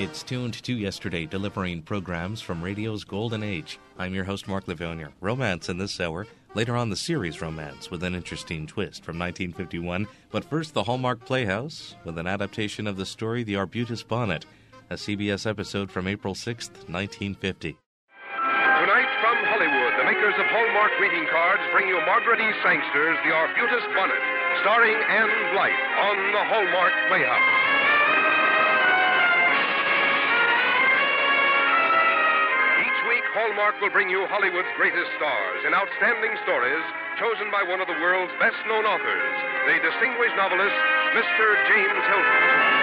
It's tuned to yesterday, delivering programs from radio's golden age. I'm your host, Mark Livonia. Romance in this hour. Later on, the series Romance with an interesting twist from 1951. But first, the Hallmark Playhouse with an adaptation of the story The Arbutus Bonnet, a CBS episode from April 6th, 1950. Tonight from Hollywood, the makers of Hallmark greeting cards bring you Margaret E. Sangster's The Arbutus Bonnet, starring Anne Blythe on the Hallmark Playhouse. Hallmark will bring you Hollywood's greatest stars in outstanding stories chosen by one of the world's best-known authors, the distinguished novelist, Mr. James Hilton.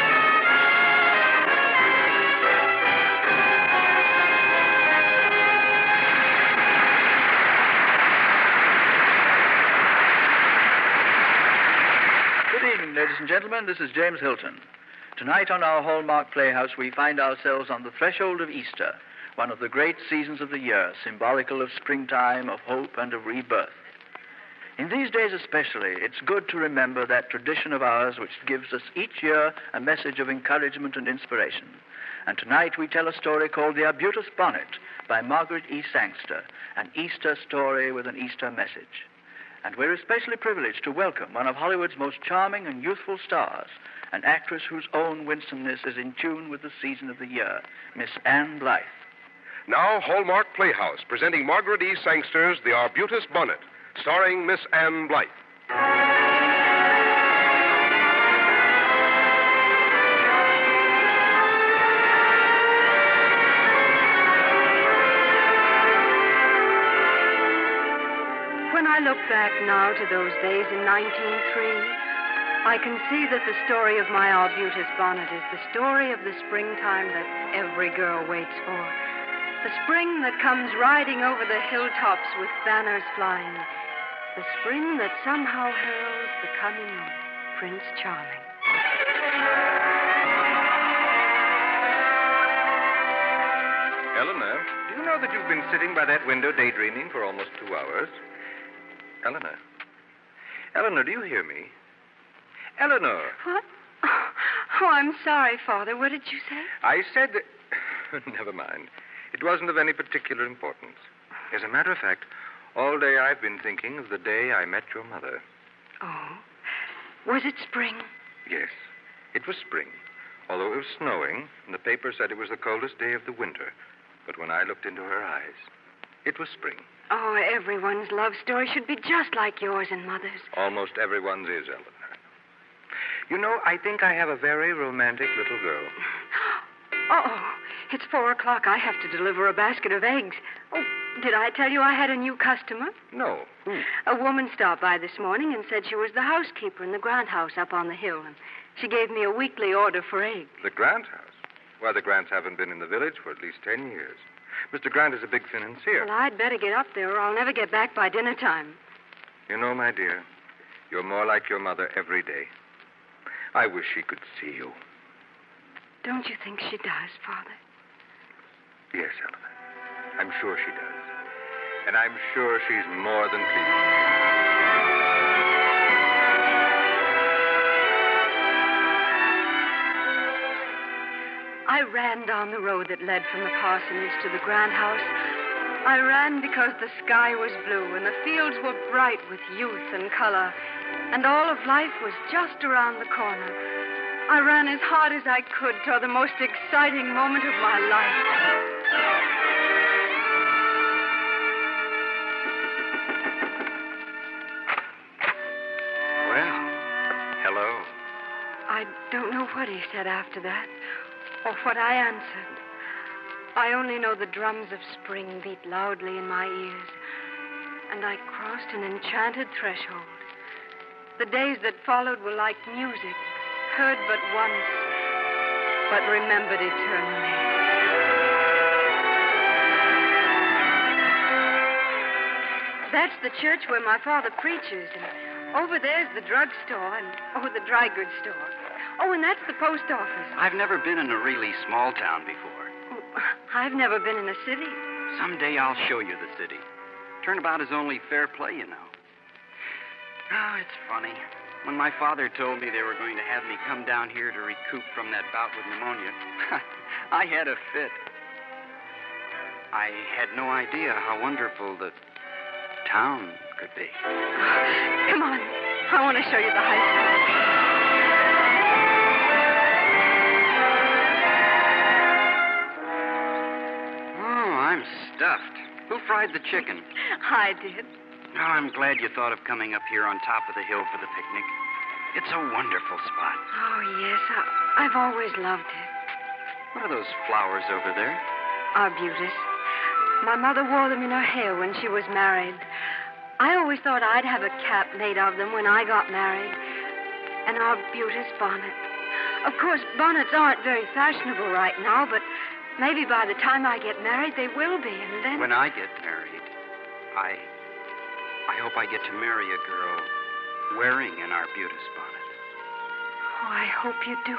Good evening, ladies and gentlemen. This is James Hilton. Tonight on our Hallmark Playhouse, we find ourselves on the threshold of Easter, one of the great seasons of the year, symbolical of springtime, of hope, and of rebirth. In these days especially, it's good to remember that tradition of ours which gives us each year a message of encouragement and inspiration. And tonight we tell a story called The Arbutus Bonnet by Margaret E. Sangster, an Easter story with an Easter message. And we're especially privileged to welcome one of Hollywood's most charming and youthful stars, an actress whose own winsomeness is in tune with the season of the year, Miss Anne Blythe. Now, Hallmark Playhouse, presenting Margaret E. Sangster's The Arbutus Bonnet, starring Miss Anne Blythe. When I look back now to those days in 1903, I can see that the story of my Arbutus Bonnet is the story of the springtime that every girl waits for. The spring that comes riding over the hilltops with banners flying. The spring that somehow heralds the coming of Prince Charming. Eleanor, do you know that you've been sitting by that window daydreaming for almost 2 hours? Eleanor. Eleanor, do you hear me? Eleanor. What? Oh, I'm sorry, Father. What did you say? I said that... Never mind. It wasn't of any particular importance. As a matter of fact, all day I've been thinking of the day I met your mother. Oh. Was it spring? Yes, it was spring. Although it was snowing, and the paper said it was the coldest day of the winter. But when I looked into her eyes, it was spring. Oh, everyone's love story should be just like yours and Mother's. Almost everyone's is, Eleanor. You know, I think I have a very romantic little girl. Oh, it's 4:00. I have to deliver a basket of eggs. Oh, did I tell you I had a new customer? No. Who? A woman stopped by this morning and said she was the housekeeper in the Grant house up on the hill, and she gave me a weekly order for eggs. The Grant house? Why, the Grants haven't been in the village for at least 10 years. Mr. Grant is a big financier. Well, I'd better get up there or I'll never get back by dinner time. You know, my dear, you're more like your mother every day. I wish she could see you. Don't you think she does, Father? Yes, Eleanor. I'm sure she does. And I'm sure she's more than pleased. I ran down the road that led from the parsonage to the Grant house. I ran because the sky was blue and the fields were bright with youth and color, and all of life was just around the corner. I ran as hard as I could toward the most exciting moment of my life. Well, hello. I don't know what he said after that, or what I answered. I only know the drums of spring beat loudly in my ears, and I crossed an enchanted threshold. The days that followed were like music, heard but once, but remembered eternally. That's the church where my father preaches, and over there's the drugstore, and the dry goods store. Oh, and that's the post office. I've never been in a really small town before. Oh, I've never been in a city. Someday I'll show you the city. Turnabout is only fair play, you know. Oh, it's funny. When my father told me they were going to have me come down here to recoup from that bout with pneumonia, I had a fit. I had no idea how wonderful the town could be. Come on. I want to show you the high school. Oh, I'm stuffed. Who fried the chicken? I did. Oh, I'm glad you thought of coming up here on top of the hill for the picnic. It's a wonderful spot. Oh, yes. I've always loved it. What are those flowers over there? Arbutus. My mother wore them in her hair when she was married. I always thought I'd have a cap made of them when I got married. An arbutus bonnet. Of course, bonnets aren't very fashionable right now, but maybe by the time I get married, they will be, and then... When I get married, I hope I get to marry a girl wearing an arbutus bonnet. Oh, I hope you do.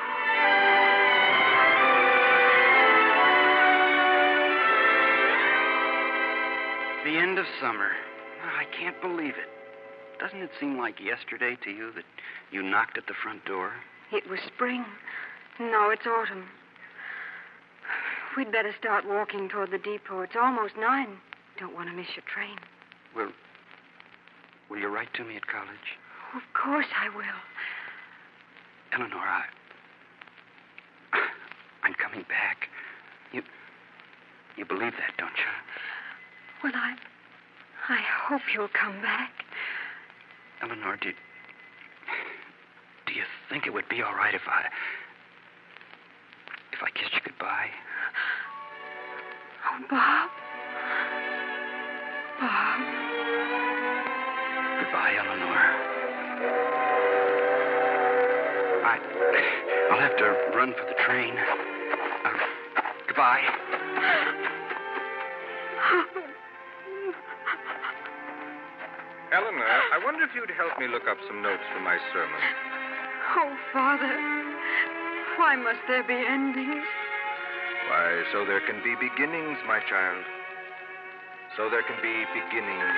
The end of summer. Oh, I can't believe it. Doesn't it seem like yesterday to you that you knocked at the front door? It was spring. No, it's autumn. We'd better start walking toward the depot. It's almost 9. Don't want to miss your train. Will you write to me at college? Of course I will. Eleanor, I'm coming back. You believe that, don't you? Well, I hope you'll come back. Eleanor, do you think it would be all right if I kissed you goodbye? Oh, Bob. Bob. Goodbye, Eleanor. I'll have to run for the train. Goodbye. Eleanor, I wonder if you'd help me look up some notes for my sermon. Oh, Father. Why must there be endings? Why, so there can be beginnings, my child. So there can be beginnings.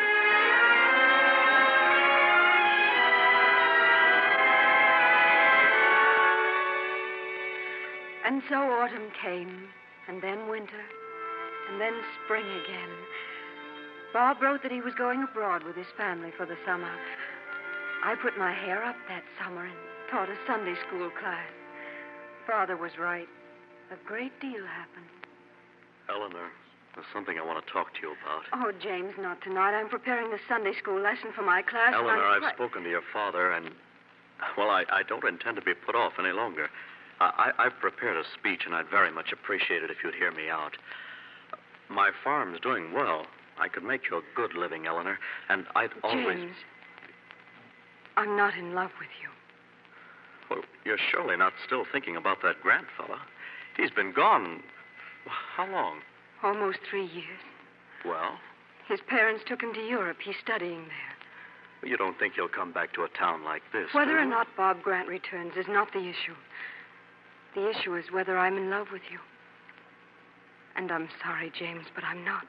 And so autumn came, and then winter, and then spring again. Bob wrote that he was going abroad with his family for the summer. I put my hair up that summer and taught a Sunday school class. Father was right. A great deal happened. Eleanor, there's something I want to talk to you about. Oh, James, not tonight. I'm preparing the Sunday school lesson for my class. Eleanor, I've spoken to your father, and, well, I don't intend to be put off any longer. I've prepared a speech, and I'd very much appreciate it if you'd hear me out. My farm's doing well. I could make you a good living, Eleanor, and I'd always... James, I'm not in love with you. Well, you're surely not still thinking about that Grant fella. He's been gone... How long? Almost 3 years. Well? His parents took him to Europe. He's studying there. You don't think he'll come back to a town like this, Whether do or you? not Bob Grant returns is not the issue. The issue is whether I'm in love with you. And I'm sorry, James, but I'm not.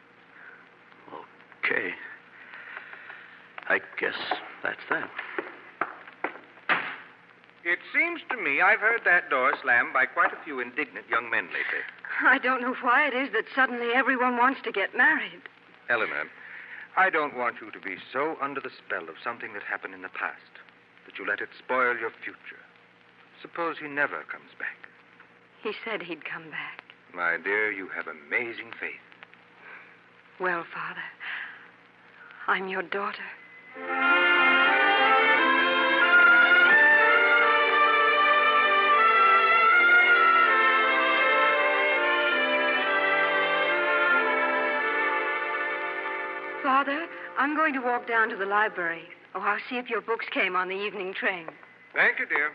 Okay. I guess that's that. It seems to me I've heard that door slammed by quite a few indignant young men lately. I don't know why it is that suddenly everyone wants to get married. Eleanor, I don't want you to be so under the spell of something that happened in the past that you let it spoil your future. Suppose he never comes back. He said he'd come back. My dear, you have amazing faith. Well, Father, I'm your daughter. Father, I'm going to walk down to the library. Oh, I'll see if your books came on the evening train. Thank you, dear.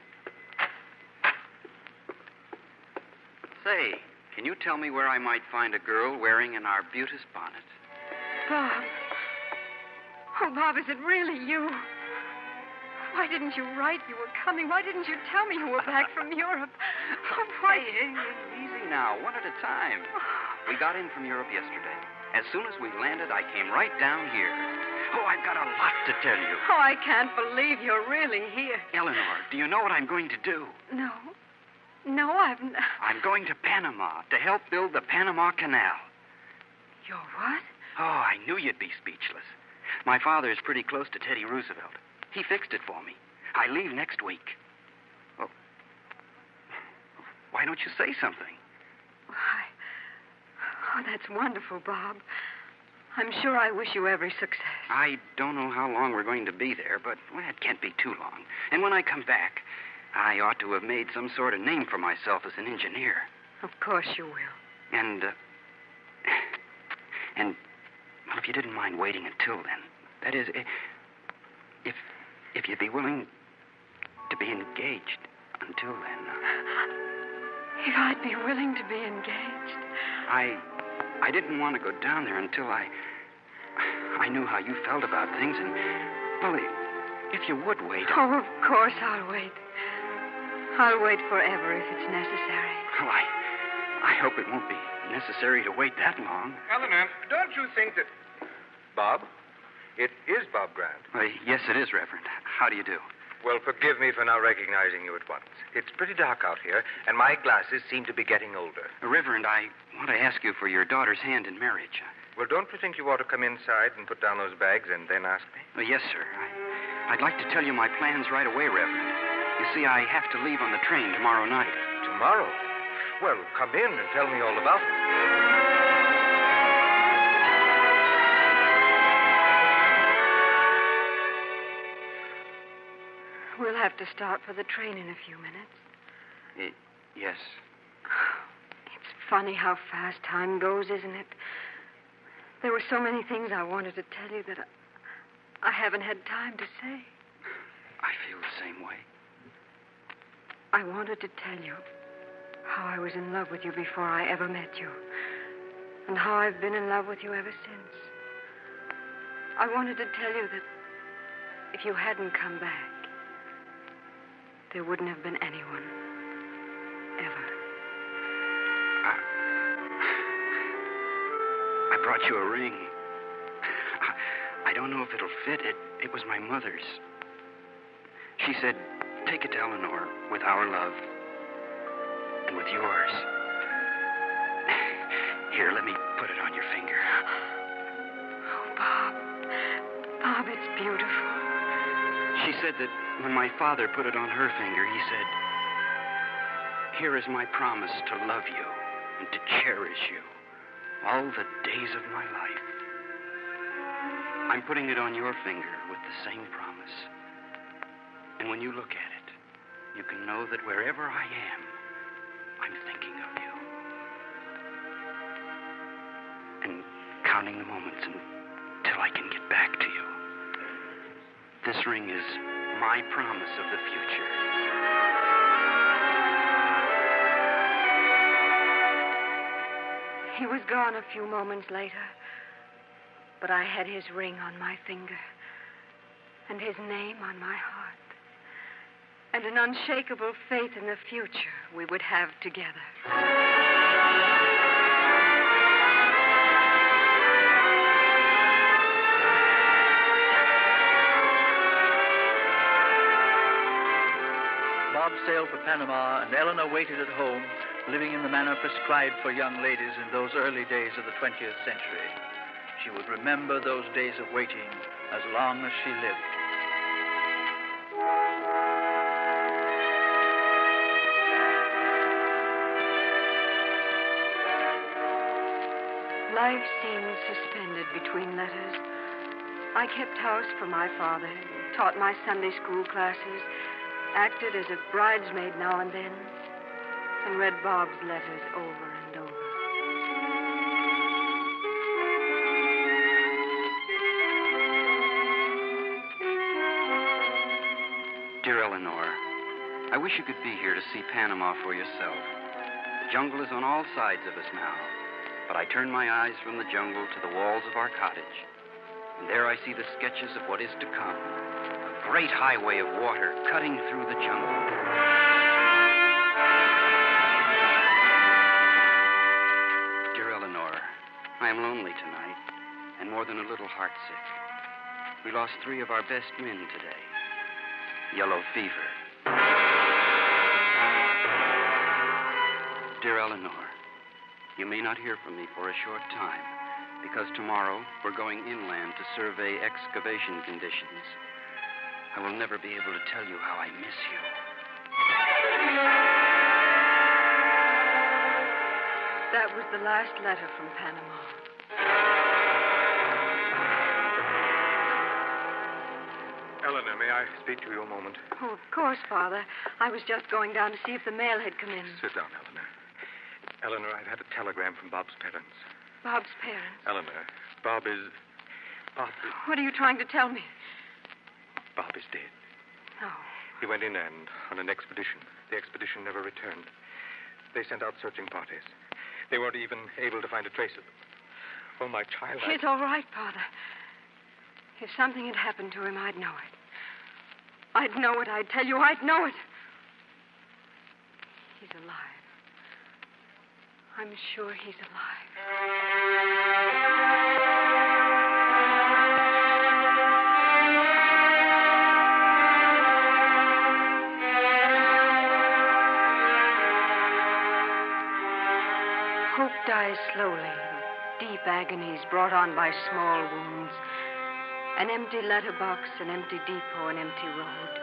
Say, can you tell me where I might find a girl wearing an arbutus bonnet? Bob. Oh, Bob, is it really you? Why didn't you write you were coming? Why didn't you tell me you were back from Europe? Oh, why... Hey, easy now, one at a time. We got in from Europe yesterday. As soon as we landed, I came right down here. Oh, I've got a lot to tell you. Oh, I can't believe you're really here. Eleanor, do you know what I'm going to do? No. No, I've... I'm going to Panama to help build the Panama Canal. You're what? Oh, I knew you'd be speechless. My father is pretty close to Teddy Roosevelt. He fixed it for me. I leave next week. Oh. Why don't you say something? Why? Oh, that's wonderful, Bob. I'm sure I wish you every success. I don't know how long we're going to be there, but well, it can't be too long. And when I come back, I ought to have made some sort of name for myself as an engineer. Of course you will. And well, if you didn't mind waiting until then, that is, if you'd be willing to be engaged until then. If I'd be willing to be engaged. I didn't want to go down there until I knew how you felt about things, and, well, if you would wait. Oh, of course I'll wait. I'll wait forever if it's necessary. Well, I hope it won't be necessary to wait that long. Eleanor, don't you think that... Bob? It is Bob Grant. Yes, it is, Reverend. How do you do? Well, forgive me for not recognizing you at once. It's pretty dark out here, and my glasses seem to be getting older. Reverend, I want to ask you for your daughter's hand in marriage. Well, don't you think you ought to come inside and put down those bags and then ask me? Yes, sir. I'd like to tell you my plans right away, Reverend. You see, I have to leave on the train tomorrow night. Tomorrow? Well, come in and tell me all about it. We'll have to start for the train in a few minutes. Yes. It's funny how fast time goes, isn't it? There were so many things I wanted to tell you that I haven't had time to say. I feel the same way. I wanted to tell you how I was in love with you before I ever met you, and how I've been in love with you ever since. I wanted to tell you that if you hadn't come back, there wouldn't have been anyone. Ever. I brought you a ring. I don't know if it'll fit. It was my mother's. She said, take it to Eleanor with our love and with yours. Here, let me put it on your finger. Oh, Bob. Bob, it's beautiful. She said that when my father put it on her finger, he said, here is my promise to love you and to cherish you all the days of my life. I'm putting it on your finger with the same promise. And when you look at it, you can know that wherever I am, I'm thinking of you. And counting the moments until I can get back to you. This ring is my promise of the future. He was gone a few moments later, but I had his ring on my finger and his name on my heart and an unshakable faith in the future we would have together. Bob sailed for Panama, and Eleanor waited at home, living in the manner prescribed for young ladies in those early days of the 20th century. She would remember those days of waiting as long as she lived. Life seemed suspended between letters. I kept house for my father, taught my Sunday school classes, acted as a bridesmaid now and then, and read Bob's letters over and over. Dear Eleanor, I wish you could be here to see Panama for yourself. The jungle is on all sides of us now, but I turn my eyes from the jungle to the walls of our cottage, and there I see the sketches of what is to come. A great highway of water cutting through the jungle. Dear Eleanor, I am lonely tonight, and more than a little heartsick. We lost 3 of our best men today. Yellow fever. Dear Eleanor, you may not hear from me for a short time, because tomorrow we're going inland to survey excavation conditions. I will never be able to tell you how I miss you. That was the last letter from Panama. Eleanor, may I speak to you a moment? Oh, of course, Father. I was just going down to see if the mail had come in. Sit down, Eleanor. Eleanor, I've had a telegram from Bob's parents. Bob's parents? Eleanor, Bob is... What are you trying to tell me? Bob is dead. Oh. He went inland on an expedition. The expedition never returned. They sent out searching parties. They weren't even able to find a trace of him. Oh, my child, It's all right, Father. If something had happened to him, I'd know it. I'd know it, I tell you, I'd know it. He's alive. I'm sure he's alive. Hope dies slowly, deep agonies brought on by small wounds. An empty letterbox, an empty depot, an empty road.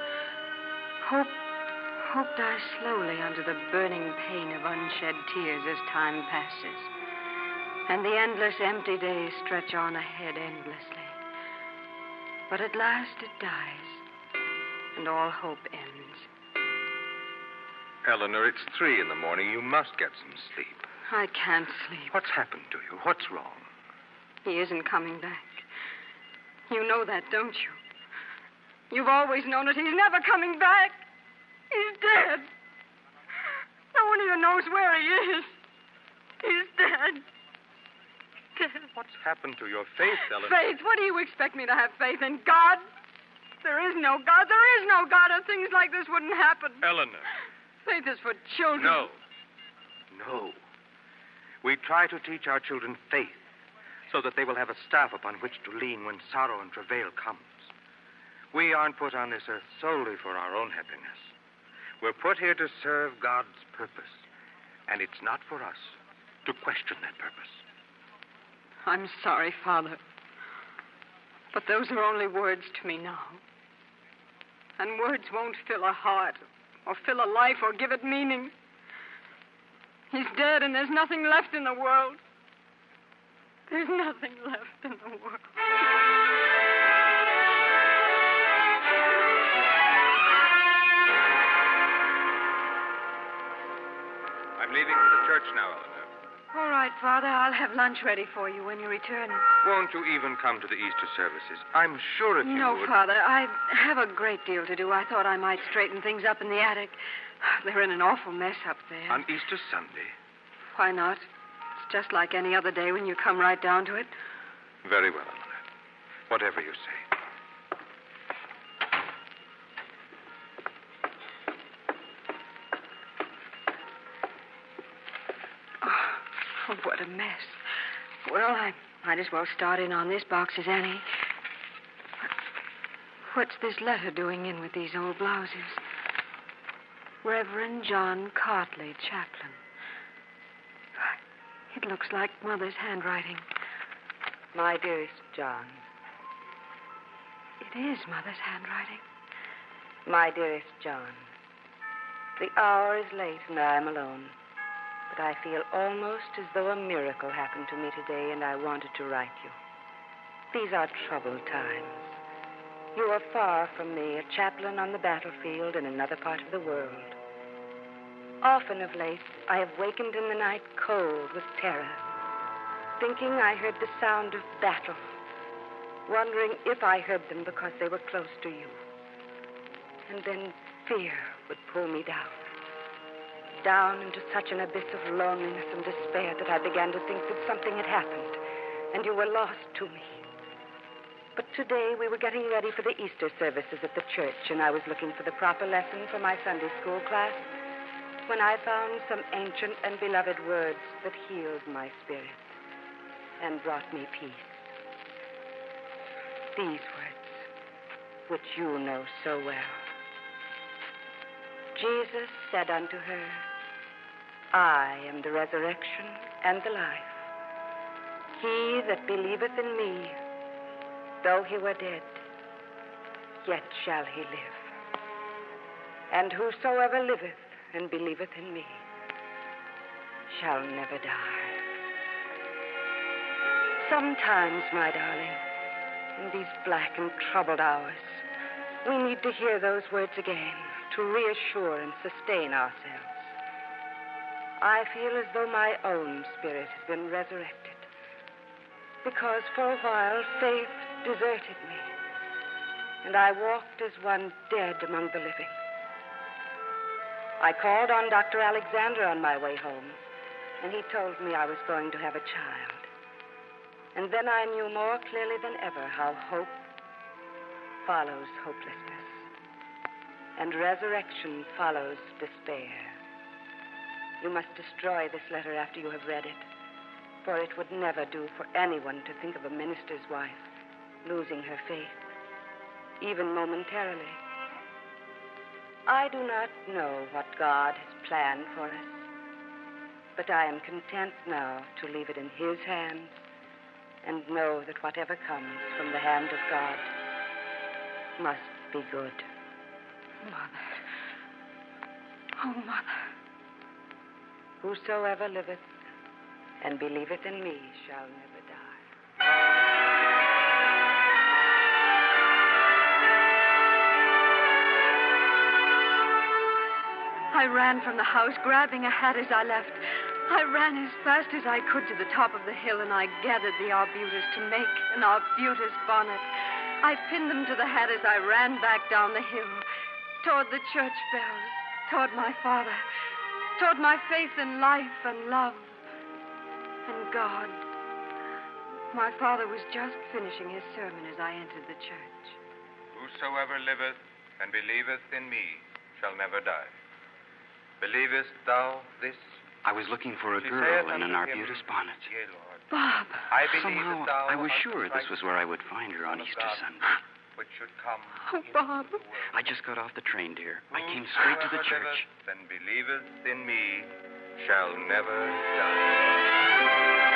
Hope dies slowly under the burning pain of unshed tears as time passes. And the endless empty days stretch on ahead endlessly. But at last it dies, and all hope ends. Eleanor, it's 3 in the morning. You must get some sleep. I can't sleep. What's happened to you? What's wrong? He isn't coming back. You know that, don't you? You've always known it. He's never coming back. He's dead. No one even knows where he is. He's dead. Dead. What's happened to your faith, Eleanor? Faith? What do you expect me to have faith in? God? There is no God. There is no God, or things like this wouldn't happen. Eleanor. Faith is for children. No. We try to teach our children faith so that they will have a staff upon which to lean when sorrow and travail comes. We aren't put on this earth solely for our own happiness. We're put here to serve God's purpose, and it's not for us to question that purpose. I'm sorry, Father, but those are only words to me now. And words won't fill a heart or fill a life or give it meaning. He's dead, and there's nothing left in the world. There's nothing left in the world. I'm leaving for the church now, Eleanor. All right, Father. I'll have lunch ready for you when you return. Won't you even come to the Easter services? I'm sure if you No, would... Father. I have a great deal to do. I thought I might straighten things up in the attic. They're in an awful mess up there. On Easter Sunday? Why not? It's just like any other day when you come right down to it. Very well, Eleanor. Whatever you say. Oh, what a mess. Well, I might as well start in on this box as any. What's this letter doing in with these old blouses? Reverend John Cartley, chaplain. It looks like Mother's handwriting. My dearest John. It is Mother's handwriting. My dearest John. The hour is late and I am alone. But I feel almost as though a miracle happened to me today and I wanted to write you. These are troubled times. You are far from me, a chaplain on the battlefield in another part of the world. Often of late, I have wakened in the night cold with terror, thinking I heard the sound of battle, wondering if I heard them because they were close to you. And then fear would pull me down into such an abyss of loneliness and despair that I began to think that something had happened, and you were lost to me. But today we were getting ready for the Easter services at the church, and I was looking for the proper lesson for my Sunday school class when I found some ancient and beloved words that healed my spirit and brought me peace. These words. which you know so well. Jesus said unto her, I am the resurrection and the life. He that believeth in me, though he were dead, yet shall he live. And whosoever liveth and believeth in me shall never die. Sometimes, my darling, in these black and troubled hours, we need to hear those words again to reassure and sustain ourselves. I feel as though my own spirit has been resurrected, because for a while faith deserted me, and I walked as one dead among the living. I called on Dr. Alexander on my way home, and he told me I was going to have a child. And then I knew more clearly than ever how hope follows hopelessness, and resurrection follows despair. You must destroy this letter after you have read it, for it would never do for anyone to think of a minister's wife losing her faith, even momentarily. I do not know what God has planned for us, but I am content now to leave it in His hands and know that whatever comes from the hand of God must be good. Mother. Oh, Mother. Whosoever liveth and believeth in me shall never die. I ran from the house, grabbing a hat as I left. I ran as fast as I could to the top of the hill, and I gathered the arbutus to make an arbutus bonnet. I pinned them to the hat as I ran back down the hill, toward the church bells, toward my father, toward my faith in life and love and God. My father was just finishing his sermon as I entered the church. Whosoever liveth and believeth in me shall never die. Believest thou this? I was looking for a girl in an arbutus bonnet. Yea, Lord. Bob. I believe Somehow, that thou I was art sure the this was where I would find her on Son of Easter God, Sunday. which should come Oh, into Bob. the world. I just got off the train, dear. I came straight to the Whosoever church. liveth and believeth in me shall never die.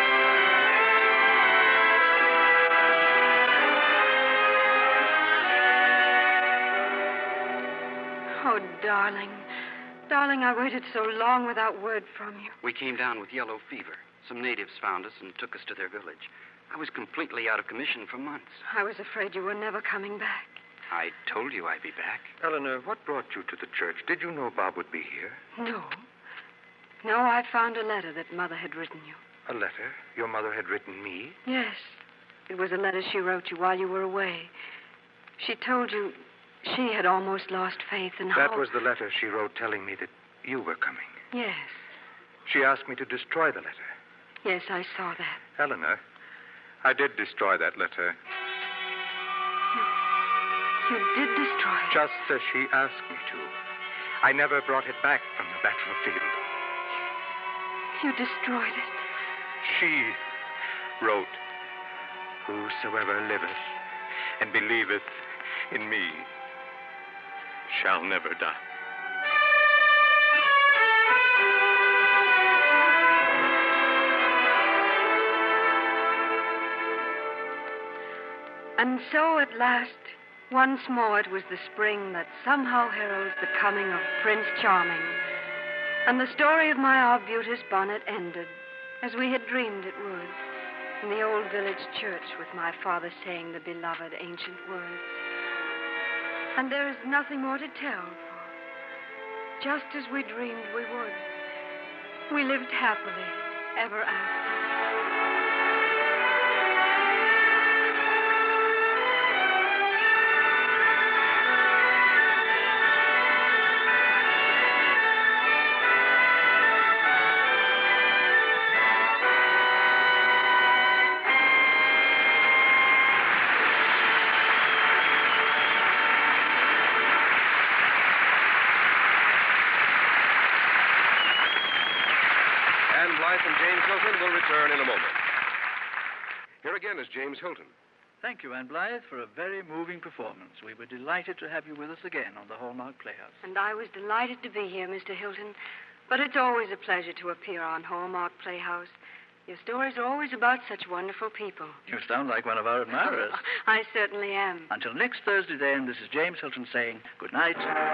Oh, darling. Darling, I waited so long without word from you. We came down with yellow fever. Some natives found us and took us to their village. I was completely out of commission for months. I was afraid you were never coming back. I told you I'd be back. Eleanor, what brought you to the church? Did you know Bob would be here? No. No, I found a letter that Mother had written you. A letter your mother had written me? Yes. It was a letter she wrote you while you were away. She told you she had almost lost faith in That hope. was the letter she wrote telling me that you were coming. Yes. She asked me to destroy the letter. Yes, I saw that. Eleanor, I did destroy that letter, You did destroy it. just as she asked me to. I never brought it back from the battlefield. You destroyed it. She wrote, Whosoever liveth and believeth in me shall never die. And so at last, once more it was the spring that somehow heralds the coming of Prince Charming. And the story of my arbutus bonnet ended, as we had dreamed it would, in the old village church with my father saying the beloved ancient words. And there is nothing more to tell, for just as we dreamed we would, we lived happily ever after. And Blythe and James Hilton will return in a moment. Here again is James Hilton. Thank you, Anne Blythe, for a very moving performance. We were delighted to have you with us again on the Hallmark Playhouse. And I was delighted to be here, Mr. Hilton. But it's always a pleasure to appear on Hallmark Playhouse. Your stories are always about such wonderful people. You sound like one of our admirers. I certainly am. Until next Thursday, then, this is James Hilton saying good night.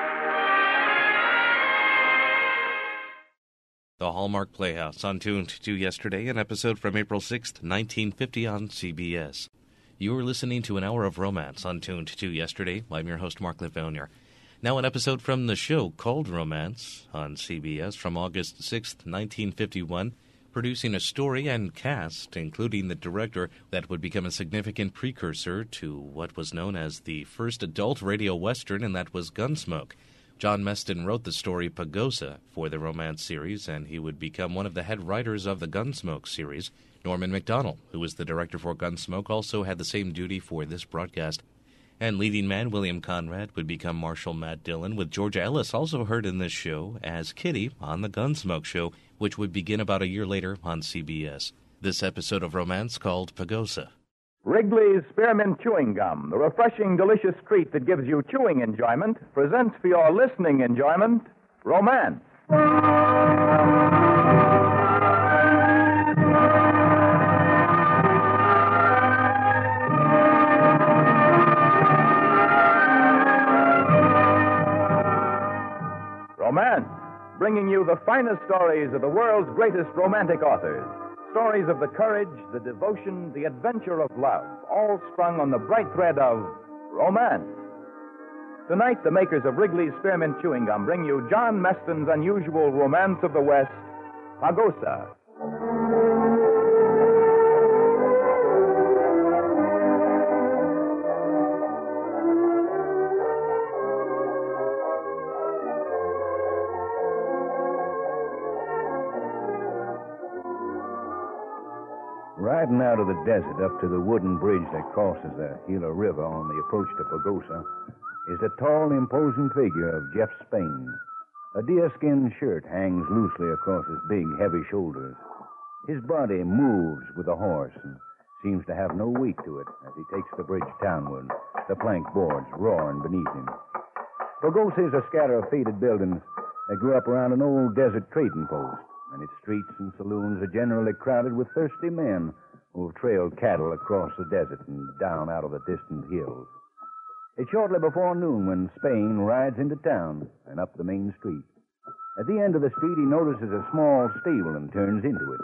The Hallmark Playhouse on Tuned to Yesterday, an episode from April 6th, 1950 on CBS. You were listening to an hour of romance on Tuned to Yesterday. I'm your host, Mark Livonia. Now an episode from the show called Romance on CBS from August 6th, 1951, producing a story and cast, including the director that would become a significant precursor to what was known as the first adult radio western, and that was Gunsmoke. John Meston wrote the story Pagosa for the romance series, and he would become one of the head writers of the Gunsmoke series. Norman MacDonald, who was the director for Gunsmoke, also had the same duty for this broadcast. And leading man William Conrad would become Marshal Matt Dillon, with Georgia Ellis also heard in this show as Kitty on the Gunsmoke show, which would begin about a year later on CBS. This episode of Romance called Pagosa. Wrigley's Spearmint Chewing Gum, the refreshing, delicious treat that gives you chewing enjoyment, presents for your listening enjoyment, Romance. Romance, bringing you the finest stories of the world's greatest romantic authors. Stories of the courage, the devotion, the adventure of love, all strung on the bright thread of romance. Tonight, the makers of Wrigley's Spearmint Chewing Gum bring you John Meston's unusual romance of the West, Pagosa. Riding out of the desert up to the wooden bridge that crosses the Gila River on the approach to Pagosa is the tall, imposing figure of Jeff Spain. A deerskin shirt hangs loosely across his big, heavy shoulders. His body moves with the horse and seems to have no weight to it as he takes the bridge townward, the plank boards roaring beneath him. Pagosa is a scatter of faded buildings that grew up around an old desert trading post, and its streets and saloons are generally crowded with thirsty men who have trailed cattle across the desert and down out of the distant hills. It's shortly before noon when Spain rides into town and up the main street. At the end of the street, he notices a small stable and turns into it.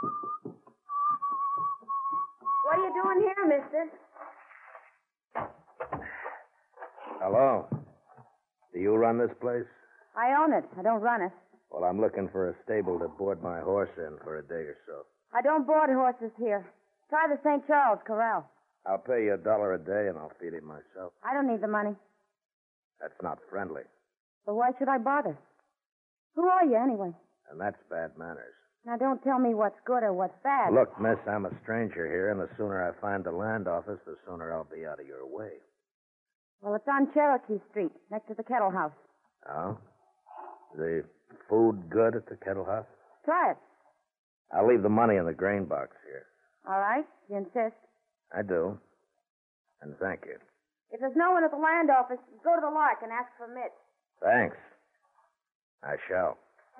What are you doing here, mister? Hello. Do you run this place? I own it. I don't run it. Well, I'm looking for a stable to board my horse in for a day or so. I don't board horses here. Try the St. Charles Corral. I'll pay you $1 a day and I'll feed him myself. I don't need the money. That's not friendly. But why should I bother? Who are you, anyway? And that's bad manners. Now, don't tell me what's good or what's bad. Look, miss, I'm a stranger here, and the sooner I find the land office, the sooner I'll be out of your way. Well, it's on Cherokee Street, next to the Kettle House. Oh? The food good at the Kettle House? Try it. I'll leave the money in the grain box here. All right, you insist. I do. And thank you. If there's no one at the land office, go to the Lark and ask for Mitch. Thanks. I shall.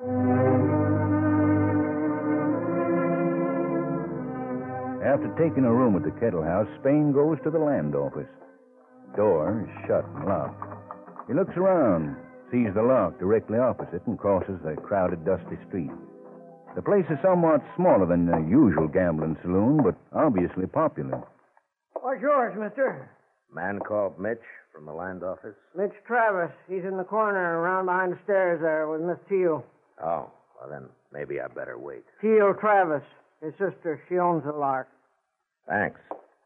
After taking a room at the Kettle House, Spain goes to the land office. The door is shut and locked. He looks around, sees the lock directly opposite, and crosses the crowded, dusty street. The place is somewhat smaller than the usual gambling saloon, but obviously popular. What's yours, mister? Man called Mitch from the land office? Mitch Travis. He's in the corner around behind the stairs there with Miss Teal. Oh, well, then maybe I better wait. Teal Travis. His sister. She owns the Lark. Thanks.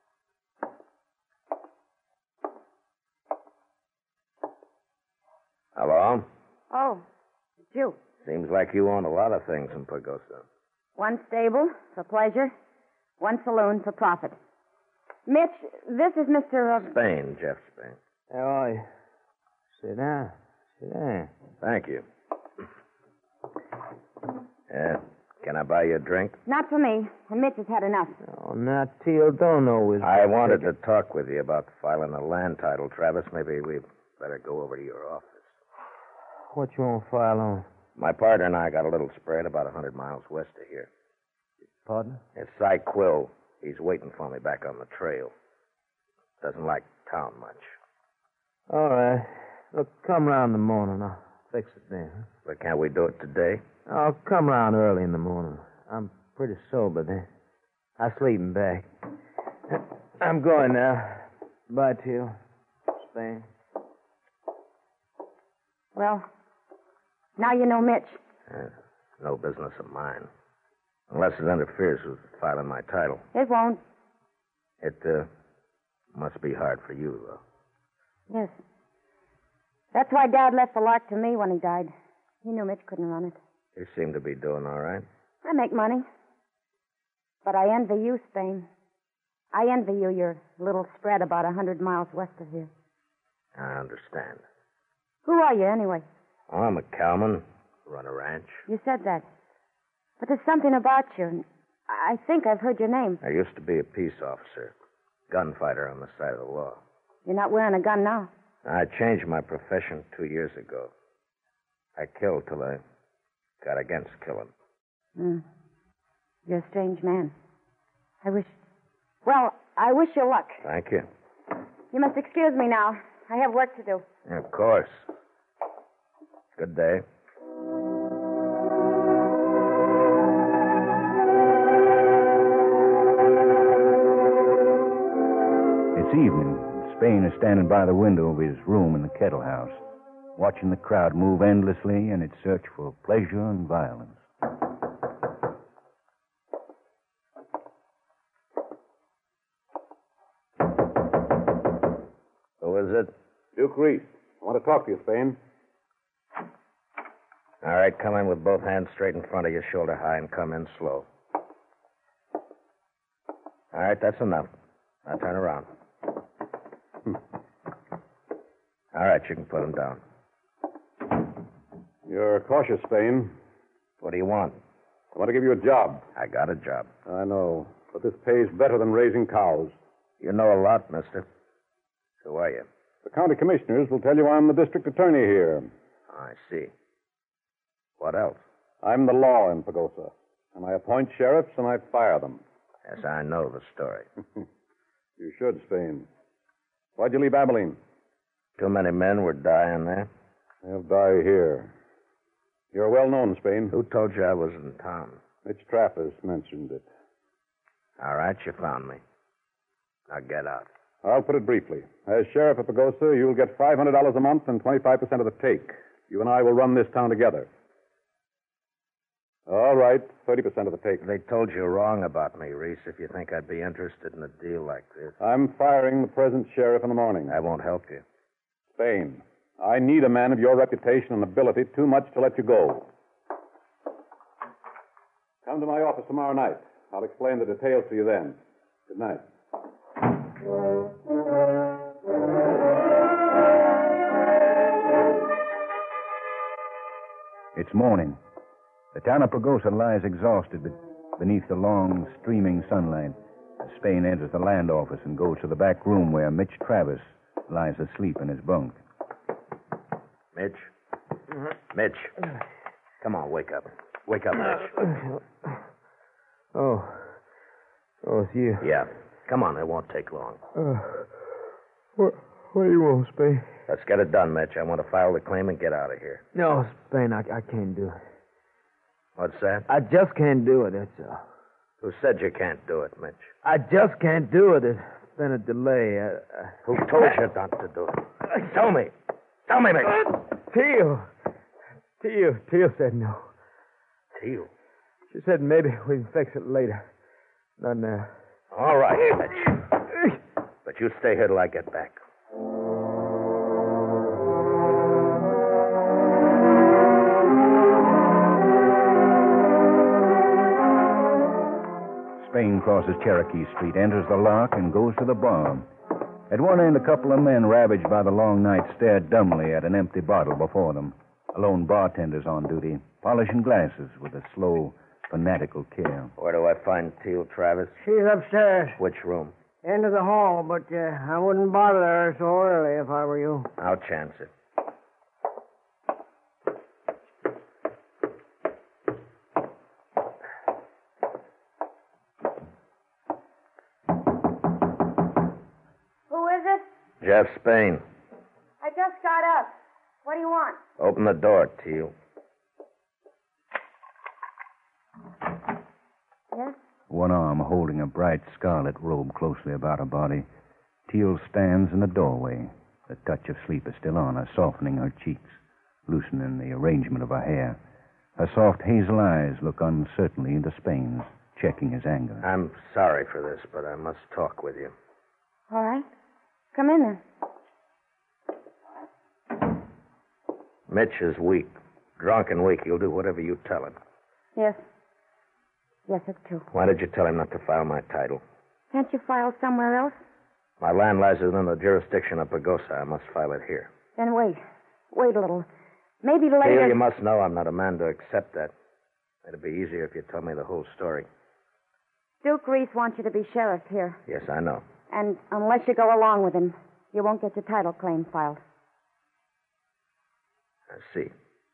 Hello? Oh, it's you. Seems like you own a lot of things in Pagosa. One stable for pleasure, one saloon for profit. Mitch, this is Mr. Spain, Jeff Spain. How are you? Sit down. Sit down. Thank you. Can I buy you a drink? Not for me. And Mitch has had enough. Oh, now, Teal, don't always... I wanted to talk with you about filing a land title, Travis. Maybe we better go over to your office. What you want to file on? My partner and I got a little spread about 100 miles west of here. Partner? It's Cy Quill. He's waiting for me back on the trail. Doesn't like town much. All right. Look, come round in the morning. I'll fix it then. But can't we do it today? I'll come round early in the morning. I'm pretty sober then. I'll sleep in back. I'm going now. Bye, Teal. Spain. Well, now you know Mitch. No business of mine. Unless it interferes with filing my title. It won't. It must be hard for you, though. Yes. That's why Dad left the lark to me when he died. He knew Mitch couldn't run it. You seem to be doing all right. I make money. But I envy you, Spain. I envy you your little spread about 100 miles west of here. I understand. Who are you, anyway? Oh, I'm a cowman. Run a ranch. You said that. But there's something about you. And I think I've heard your name. I used to be a peace officer. Gunfighter on the side of the law. You're not wearing a gun now. I changed my profession 2 years ago. I killed till I got against killing. You're a strange man. I wish you luck. Thank you. You must excuse me now. I have work to do. Of course. Good day. It's evening. Spain is standing by the window of his room in the Kettle House, watching the crowd move endlessly in its search for pleasure and violence. Who is it? Duke Reese. I want to talk to you, Spain. All right, come in with both hands straight in front of you, shoulder high, and come in slow. All right, that's enough. Now turn around. All right, you can put him down. You're cautious, Spain. What do you want? I want to give you a job. I got a job. I know, but this pays better than raising cows. You know a lot, mister. Who are you? The county commissioners will tell you I'm the district attorney here. I see. What else? I'm the law in Pagosa, and I appoint sheriffs and I fire them. Yes, I know the story. You should, Spain. Why'd you leave Abilene? Too many men were dying there. They'll die here. You're well known, Spain. Who told you I was in town? Mitch Trappers mentioned it. All right, you found me. Now get out. I'll put it briefly. As sheriff of Pagosa, you'll get $500 a month and 25% of the take. You and I will run this town together. All right, 30% of the take. They told you wrong about me, Reese, if you think I'd be interested in a deal like this. I'm firing the present sheriff in the morning. I won't help you. Spain, I need a man of your reputation and ability too much to let you go. Come to my office tomorrow night. I'll explain the details to you then. Good night. It's morning. The town of Pagosa lies exhausted beneath the long, streaming sunlight as Spain enters the land office and goes to the back room where Mitch Travis lies asleep in his bunk. Mitch? Mitch. Come on, wake up. Wake up, Mitch. Oh, it's you. Yeah. Come on, it won't take long. What do you want, Spain? Let's get it done, Mitch. I want to file the claim and get out of here. No, Spain, I can't do it. What's that? I just can't do it, that's all. Who said you can't do it, Mitch? I just can't do it. It's been a delay. Who told you not to do it? Tell me. Tell me, Mitch. Teal said no. Teal? She said maybe we can fix it later. Not now. All right, Mitch. But you stay here till I get back. Spain crosses Cherokee Street, enters the Lark, and goes to the bar. At one end, a couple of men ravaged by the long night stare dumbly at an empty bottle before them. A lone bartender's on duty, polishing glasses with a slow, fanatical care. Where do I find Teal, Travis? She's upstairs. Which room? End of the hall, but I wouldn't bother her so early if I were you. I'll chance it. Who is it? Jeff Spain. I just got up. What do you want? Open the door, Teal. Yes? One arm holding a bright scarlet robe closely about her body, Teal stands in the doorway. The touch of sleep is still on her, softening her cheeks, loosening the arrangement of her hair. Her soft hazel eyes look uncertainly into Spain's, checking his anger. I'm sorry for this, but I must talk with you. All right. Come in then. Mitch is weak. Drunk and weak. He'll do whatever you tell him. Yes. Yes, it's true. Why did you tell him not to file my title? Can't you file somewhere else? My land lies within the jurisdiction of Pagosa. I must file it here. Then wait. Wait a little. Maybe later... Teal, you must know I'm not a man to accept that. It'd be easier if you told me the whole story. Duke Reese wants you to be sheriff here. Yes, I know. And unless you go along with him, you won't get your title claim filed. I see.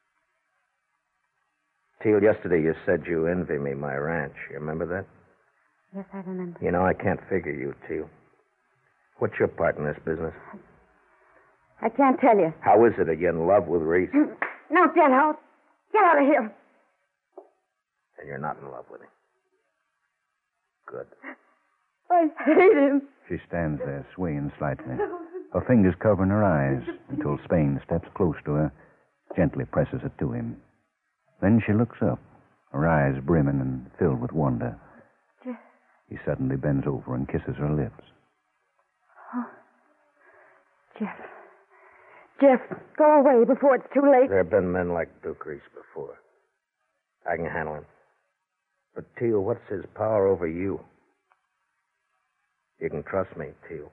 Teal, yesterday you said you envy me my ranch. You remember that? Yes, I remember. You know, I can't figure you, Teal. What's your part in this business? I can't tell you. How is it that you're in love with Reese? Now, get out. Get out of here. And you're not in love with him. Good. I hate him. She stands there, swaying slightly, her fingers covering her eyes until Spain steps close to her, gently presses it to him. Then she looks up, her eyes brimming and filled with wonder. Jeff. He suddenly bends over and kisses her lips. Oh. Jeff. Jeff, go away before it's too late. There have been men like Duke Reese before. I can handle him. But, Teal, what's his power over you? You can trust me, Teal.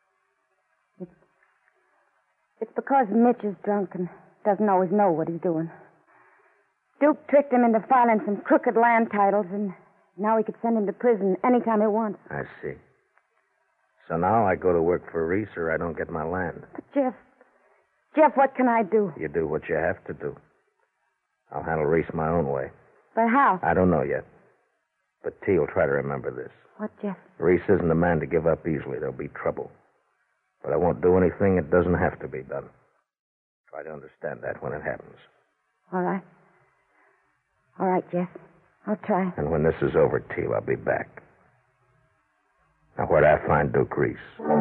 It's because Mitch is drunk and doesn't always know what he's doing. Duke tricked him into filing some crooked land titles, and now he could send him to prison anytime he wants. I see. So now I go to work for Reese or I don't get my land. But, Jeff, what can I do? You do what you have to do. I'll handle Reese my own way. But how? I don't know yet. But, Teal, try to remember this. What, Jeff? Reese isn't a man to give up easily. There'll be trouble. But I won't do anything that doesn't have to be done. Try to understand that when it happens. All right. All right, Jeff. I'll try. And when this is over, Teal, I'll be back. Now, where'd I find Duke Reese?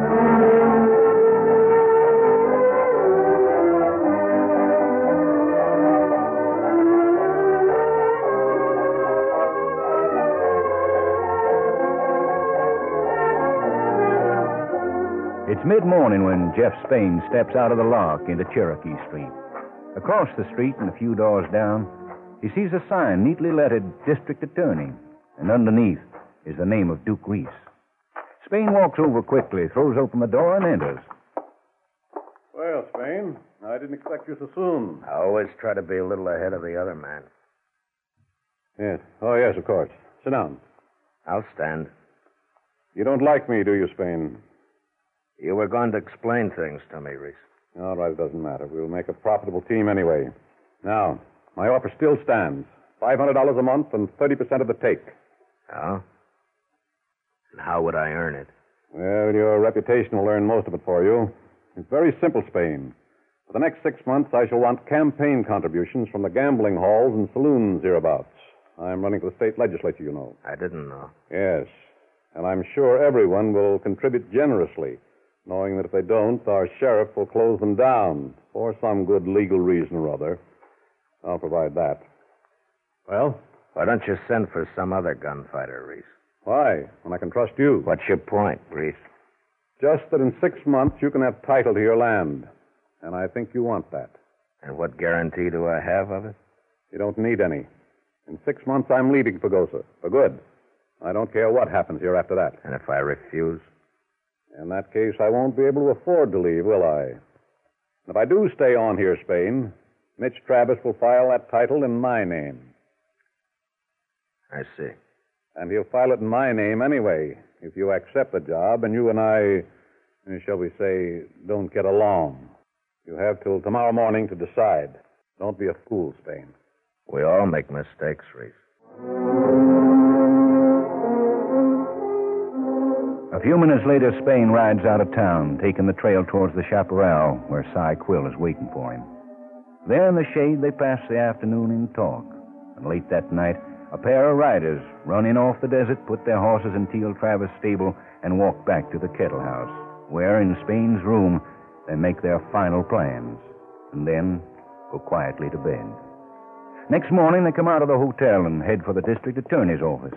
It's mid-morning when Jeff Spain steps out of the lock into Cherokee Street. Across the street and a few doors down, he sees a sign neatly lettered District Attorney, and underneath is the name of Duke Reese. Spain walks over quickly, throws open the door, and enters. Well, Spain, I didn't expect you so soon. I always try to be a little ahead of the other man. Yes. Oh, yes, of course. Sit down. I'll stand. You don't like me, do you, Spain? You were going to explain things to me, Reese. All right, it doesn't matter. We'll make a profitable team anyway. Now, my offer still stands. $500 a month and 30% of the take. Oh? And how would I earn it? Well, your reputation will earn most of it for you. It's very simple, Spain. For the next 6 months, I shall want campaign contributions from the gambling halls and saloons hereabouts. I'm running for the state legislature, you know. I didn't know. Yes. And I'm sure everyone will contribute generously, knowing that if they don't, our sheriff will close them down for some good legal reason or other. I'll provide that. Well? Why don't you send for some other gunfighter, Reese? Why? When I can trust you. What's your point, Reese? Just that in 6 months you can have title to your land. And I think you want that. And what guarantee do I have of it? You don't need any. In 6 months, I'm leaving Pagosa. For good. I don't care what happens here after that. And if I refuse? In that case, I won't be able to afford to leave, will I? And if I do stay on here, Spain, Mitch Travis will file that title in my name. I see. And he'll file it in my name anyway, if you accept the job and you and I, shall we say, don't get along. You have till tomorrow morning to decide. Don't be a fool, Spain. We all make mistakes, Reese. A few minutes later, Spain rides out of town, taking the trail towards the chaparral, where Cy Quill is waiting for him. There in the shade, they pass the afternoon in talk. And late that night, a pair of riders run in off the desert, put their horses in Teal Travis' stable, and walk back to the Kettle House, where, in Spain's room, they make their final plans, and then go quietly to bed. Next morning, they come out of the hotel and head for the district attorney's office.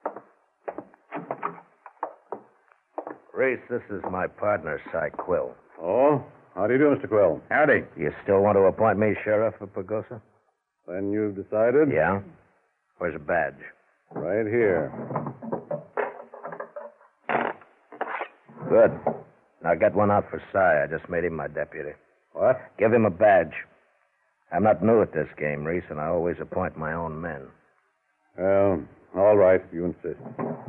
Reese, this is my partner, Cy Quill. Oh? How do you do, Mr. Quill? Howdy. You still want to appoint me sheriff of Pagosa? Then you've decided? Yeah. Where's a badge? Right here. Good. Now get one out for Cy. I just made him my deputy. What? Give him a badge. I'm not new at this game, Reese, and I always appoint my own men. Well, all right, if you insist.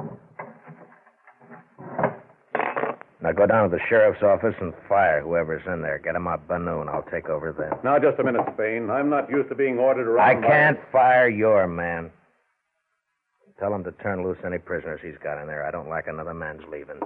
Now go down to the sheriff's office and fire whoever's in there. Get him out by noon. I'll take over then. Now, just a minute, Spain. I'm not used to being ordered around. I can't fire your man. Tell him to turn loose any prisoners he's got in there. I don't like another man's leavings.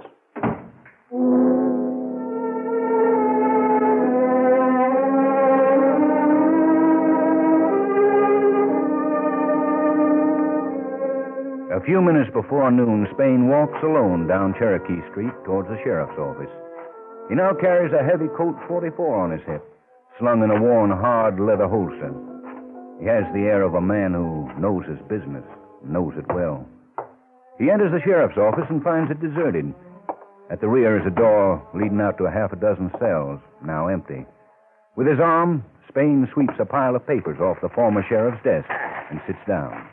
A few minutes before noon, Spain walks alone down Cherokee Street towards the sheriff's office. He now carries a heavy Colt 44 on his hip, slung in a worn, hard leather holster. He has the air of a man who knows his business, knows it well. He enters the sheriff's office and finds it deserted. At the rear is a door leading out to a half a dozen cells, now empty. With his arm, Spain sweeps a pile of papers off the former sheriff's desk and sits down.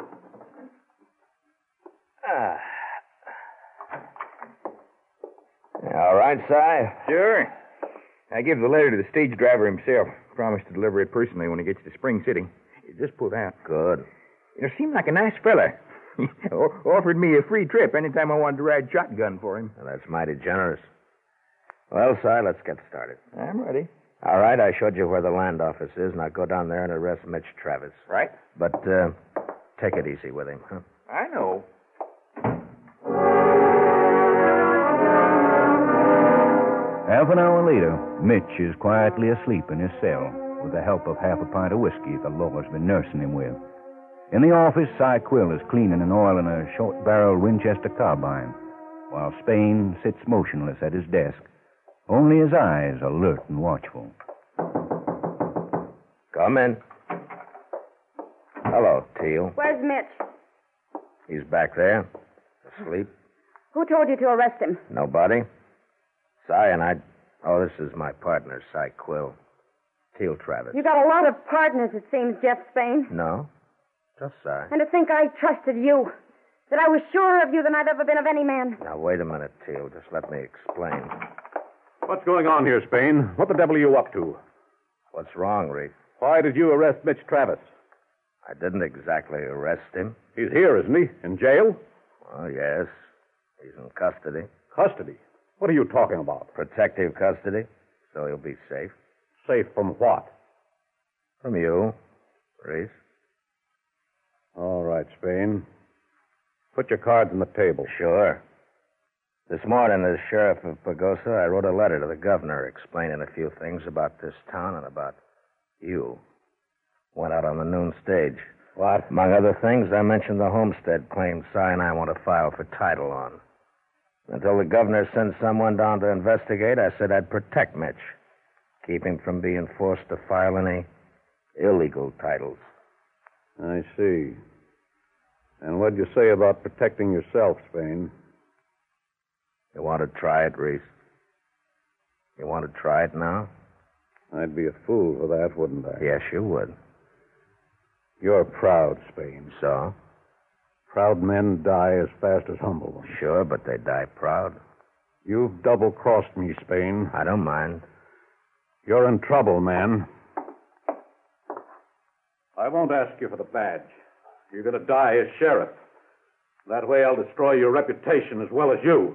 All right, Cy. Sure. I give the letter to the stage driver himself. Promised to deliver it personally when he gets to Spring City. It just pulled out. Good. You seemed like a nice fella. Offered me a free trip anytime I wanted to ride shotgun for him. Well, that's mighty generous. Well, Cy, let's get started. I'm ready. All right, I showed you where the land office is. Now go down there and arrest Mitch Travis. Right. But take it easy with him, huh? I know. Half an hour later, Mitch is quietly asleep in his cell with the help of half a pint of whiskey the law's been nursing him with. In the office, Cy Quill is cleaning and oiling a short-barreled Winchester carbine, while Spain sits motionless at his desk, only his eyes alert and watchful. Come in. Hello, Teal. Where's Mitch? He's back there, asleep. Who told you to arrest him? Nobody. Cy and I... Oh, this is my partner, Cy Quill. Teal Travis. You got a lot of partners, it seems, Jeff Spain. No, just Cy. And to think I trusted you. That I was surer of you than I've ever been of any man. Now, wait a minute, Teal. Just let me explain. What's going on here, Spain? What the devil are you up to? What's wrong, Reef? Why did you arrest Mitch Travis? I didn't exactly arrest him. He's here, isn't he? In jail? Oh, yes. He's in custody. Custody? What are you talking about? Protective custody, so he'll be safe. Safe from what? From you, Reese. All right, Spain. Put your cards on the table. Sure. This morning, as sheriff of Pagosa, I wrote a letter to the governor explaining a few things about this town and about you. Went out on the noon stage. What? Among other things, I mentioned the homestead claim Cy and I want to file for title on. Until the governor sends someone down to investigate, I said I'd protect Mitch. Keep him from being forced to file any illegal titles. I see. And what'd you say about protecting yourself, Spain? You want to try it, Reese? You want to try it now? I'd be a fool for that, wouldn't I? Yes, you would. You're proud, Spain. So? Proud men die as fast as humble ones. Sure, but they die proud. You've double-crossed me, Spain. I don't mind. You're in trouble, man. I won't ask you for the badge. You're going to die as sheriff. That way I'll destroy your reputation as well as you.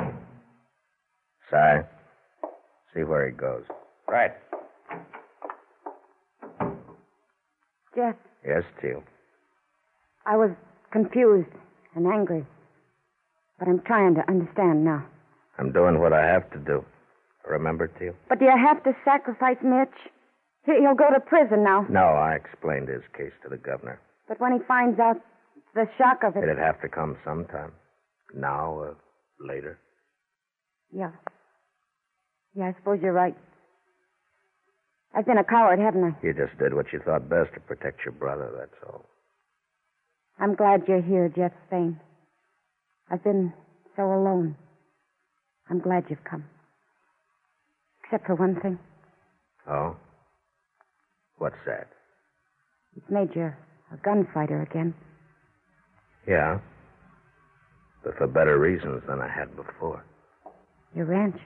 Si, see where he goes. Right. Jeff, Yes, Teal. I was confused and angry. But I'm trying to understand now. I'm doing what I have to do. Remember, Teal? But do you have to sacrifice Mitch? He'll go to prison now. No, I explained his case to the governor. But when he finds out the shock of it... It'd have to come sometime. Now or later. Yeah. Yeah, I suppose you're right. I've been a coward, haven't I? You just did what you thought best to protect your brother, that's all. I'm glad you're here, Jeff Spain. I've been so alone. I'm glad you've come. Except for one thing. Oh? What's that? It's made you a gunfighter again. Yeah. But for better reasons than I had before. Your ranch.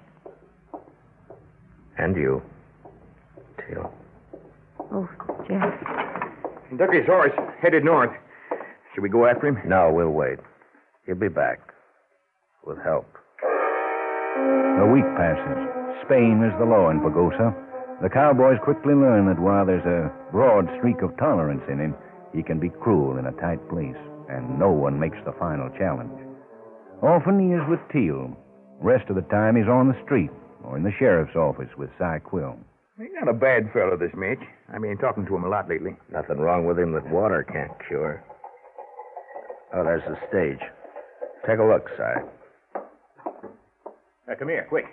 And you, Teal. Oh, Jeff. Kentucky's horse headed north. Should we go after him? No, we'll wait. He'll be back. With help. A week passes. Spain is the law in Pagosa. The cowboys quickly learn that while there's a broad streak of tolerance in him, he can be cruel in a tight place, and no one makes the final challenge. Often he is with Teal. Rest of the time he's on the street or in the sheriff's office with Cy Quill. He's not a bad fellow, this Mitch. I've been talking to him a lot lately. Nothing wrong with him that water can't cure. Oh, there's the stage. Take a look, Cy. Now, come here, quick.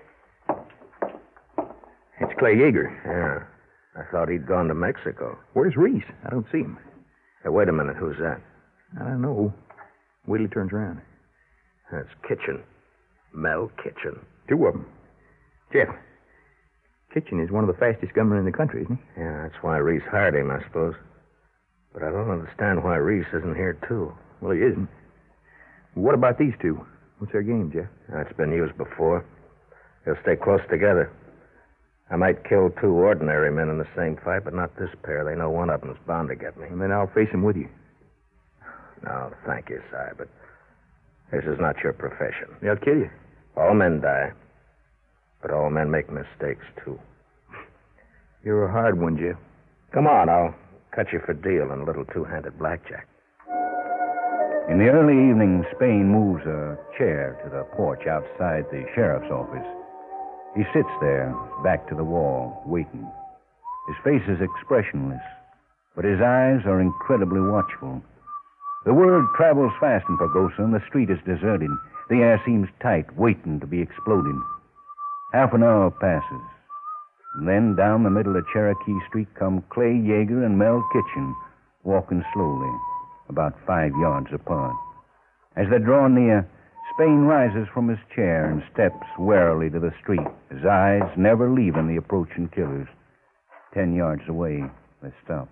It's Clay Yeager. Yeah. I thought he'd gone to Mexico. Where's Reese? I don't see him. Hey, wait a minute. Who's that? I don't know. Wait till he turns around. That's Kitchen. Mel Kitchen. Two of them. Jeff, Kitchen is one of the fastest gunmen in the country, isn't he? Yeah, that's why Reese hired him, I suppose. But I don't understand why Reese isn't here, too. Well, he isn't. What about these two? What's their game, Jeff? It's been used before. They'll stay close together. I might kill two ordinary men in the same fight, but not this pair. They know one of them's bound to get me. And then I'll face them with you. No, thank you, Si, but this is not your profession. They'll kill you. All men die. But all men make mistakes, too. You're a hard one, Jeff. Come on, I'll cut you for deal in a little two-handed blackjack. In the early evening, Spain moves a chair to the porch outside the sheriff's office. He sits there, back to the wall, waiting. His face is expressionless, but his eyes are incredibly watchful. The word travels fast in Pagosa, and the street is deserted. The air seems tight, waiting to be exploded. Half an hour passes. And then down the middle of Cherokee Street come Clay Yeager and Mel Kitchen, walking slowly, about 5 yards apart. As they draw near, Spain rises from his chair and steps warily to the street, his eyes never leaving the approaching killers. 10 yards away, they stop.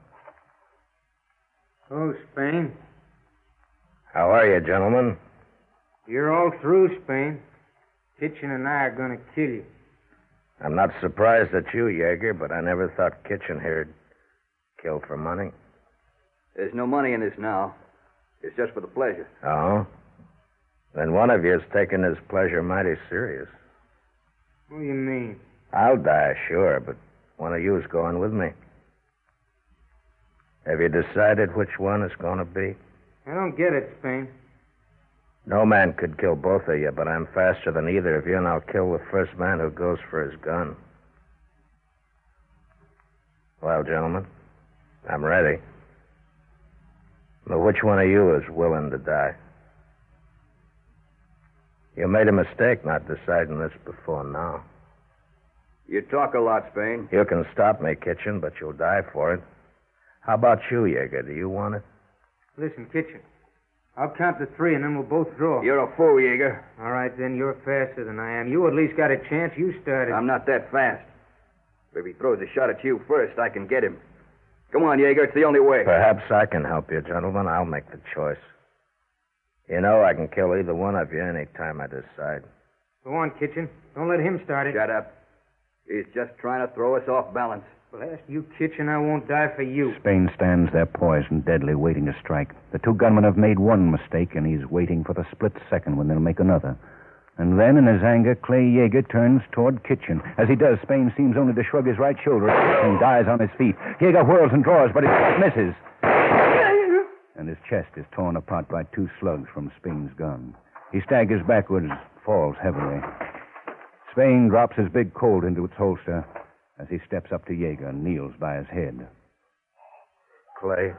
Oh, Spain. How are you, gentlemen? You're all through, Spain. Kitchen and I are going to kill you. I'm not surprised at you, Yeager, but I never thought Kitchen here'd kill for money. There's no money in this now. It's just for the pleasure. Oh? Then one of you's taken his pleasure mighty serious. What do you mean? I'll die, sure, but one of you's going with me. Have you decided which one it's going to be? I don't get it, Spain. No man could kill both of you, but I'm faster than either of you, and I'll kill the first man who goes for his gun. Well, gentlemen, I'm ready. But which one of you is willing to die? You made a mistake not deciding this before now. You talk a lot, Spain. You can stop me, Kitchen, but you'll die for it. How about you, Yeager? Do you want it? Listen, Kitchen. I'll count to 3, and then we'll both draw. You're a fool, Yeager. All right, then. You're faster than I am. You at least got a chance. You started. I'm not that fast. But if he throws a shot at you first, I can get him. Come on, Yeager. It's the only way. Perhaps I can help you, gentlemen. I'll make the choice. You know I can kill either one of you any time I decide. Go on, Kitchen. Don't let him start it. Shut up. He's just trying to throw us off balance. Blast you, Kitchen, I won't die for you. Spain stands there poised and deadly, waiting to strike. The two gunmen have made one mistake, and he's waiting for the split second when they'll make another. And then, in his anger, Clay Yeager turns toward Kitchen. As he does, Spain seems only to shrug his right shoulder and dies on his feet. Yeager whirls and draws, but he misses. And his chest is torn apart by two slugs from Spain's gun. He staggers backwards, falls heavily. Spain drops his big Colt into its holster as he steps up to Yeager and kneels by his head. Clay?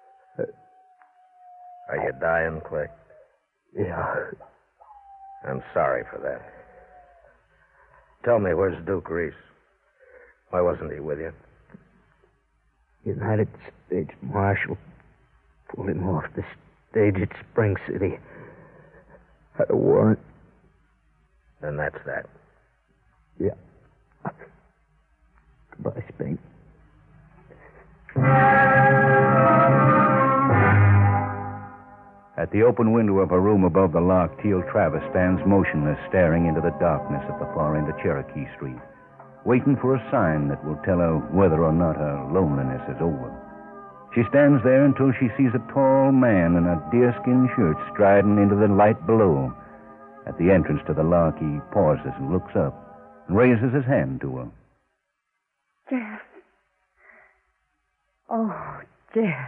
Are you dying, Clay? Yeah. I'm sorry for that. Tell me, where's Duke Reese? Why wasn't he with you? United States Marshal pulled him off the stage at Spring City. Had a warrant. Then that's that. Yeah. Goodbye, Spain. At the open window of a room above the lock, Teal Travis stands motionless, staring into the darkness at the far end of Cherokee Street, waiting for a sign that will tell her whether or not her loneliness is over. She stands there until she sees a tall man in a deerskin shirt striding into the light below. At the entrance to the lock, he pauses and looks up and raises his hand to her. Jeff. Oh, Jeff.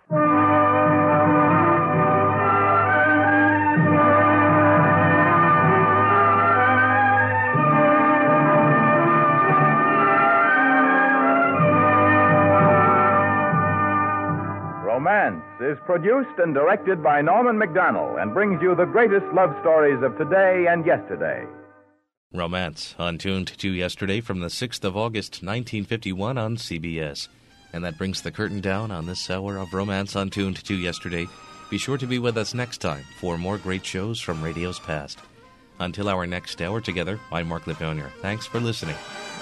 Romance is produced and directed by Norman McDonnell and brings you the greatest love stories of today and yesterday. Romance, untuned to yesterday from the 6th of August, 1951 on CBS. And that brings the curtain down on this hour of Romance Untuned to Yesterday. Be sure to be with us next time for more great shows from radio's past. Until our next hour together, I'm Mark Lefevre. Thanks for listening.